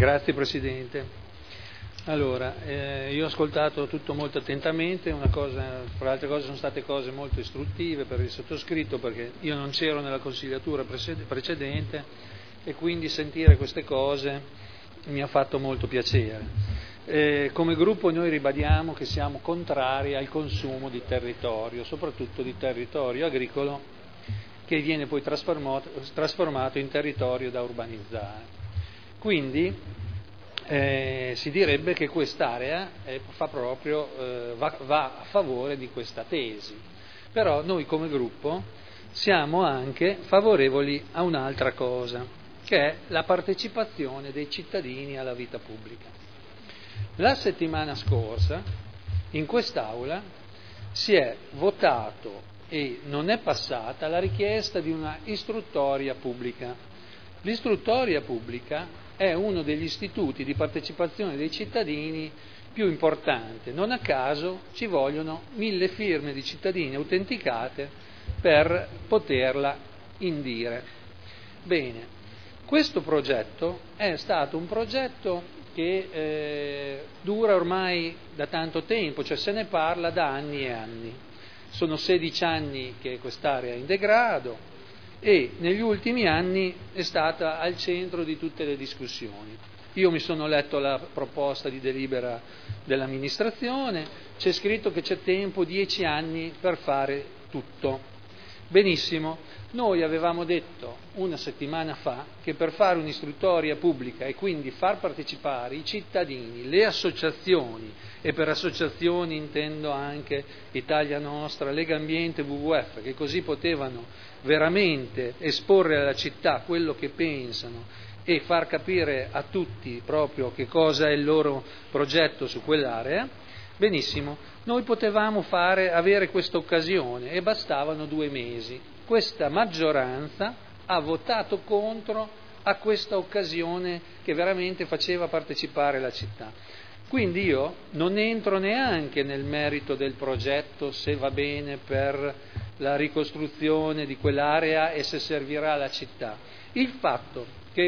Grazie Presidente. Allora, io ho ascoltato tutto molto attentamente, fra le altre cose sono state cose molto istruttive per il sottoscritto, perché io non c'ero nella consigliatura precedente e quindi sentire queste cose mi ha fatto molto piacere. Come gruppo noi ribadiamo che siamo contrari al consumo di territorio, soprattutto di territorio agricolo, che viene poi trasformato in territorio da urbanizzare. Quindi si direbbe che quest'area va a favore di questa tesi, però noi come gruppo siamo anche favorevoli a un'altra cosa, che è la partecipazione dei cittadini alla vita pubblica. La settimana scorsa in quest'Aula si è votato e non è passata la richiesta di una istruttoria pubblica. L'istruttoria pubblica è uno degli istituti di partecipazione dei cittadini più importante. Non a caso ci vogliono 1000 firme di cittadini autenticate per poterla indire. Bene, questo progetto è stato un progetto che dura ormai da tanto tempo, cioè se ne parla da anni e anni. Sono 16 anni che quest'area è in degrado e negli ultimi anni è stata al centro di tutte le discussioni. Io mi sono letto la proposta di delibera dell'amministrazione, c'è scritto che c'è tempo 10 anni per fare tutto. Benissimo, noi avevamo detto una settimana fa che per fare un'istruttoria pubblica e quindi far partecipare i cittadini, le associazioni, e per associazioni intendo anche Italia Nostra, Lega Ambiente, WWF, che così potevano veramente esporre alla città quello che pensano e far capire a tutti proprio che cosa è il loro progetto su quell'area. Benissimo, noi potevamo avere questa occasione e bastavano 2 mesi. Questa maggioranza ha votato contro a questa occasione che veramente faceva partecipare la città. Quindi io non entro neanche nel merito del progetto, se va bene per la ricostruzione di quell'area e se servirà alla città. Il fatto che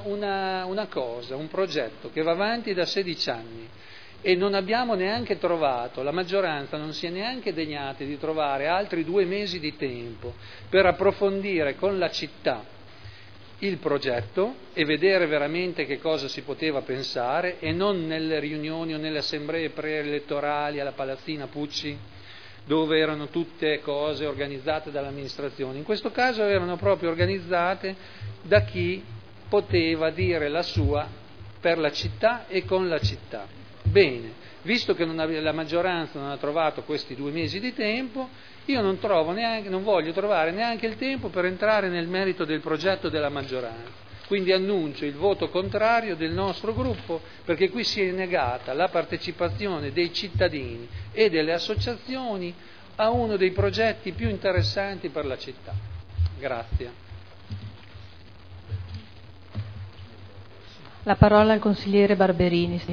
un progetto che va avanti da 16 anni e non abbiamo neanche trovato, la maggioranza non si è neanche degnata di trovare altri 2 mesi di tempo per approfondire con la città il progetto e vedere veramente che cosa si poteva pensare e non nelle riunioni o nelle assemblee preelettorali alla Palazzina Pucci, dove erano tutte cose organizzate dall'amministrazione. In questo caso erano proprio organizzate da chi poteva dire la sua per la città e con la città. Bene, visto che la maggioranza non ha trovato questi 2 mesi di tempo, io non voglio trovare neanche il tempo per entrare nel merito del progetto della maggioranza. Quindi annuncio il voto contrario del nostro gruppo, perché qui si è negata la partecipazione dei cittadini e delle associazioni a uno dei progetti più interessanti per la città. Grazie. La parola al consigliere Barberini.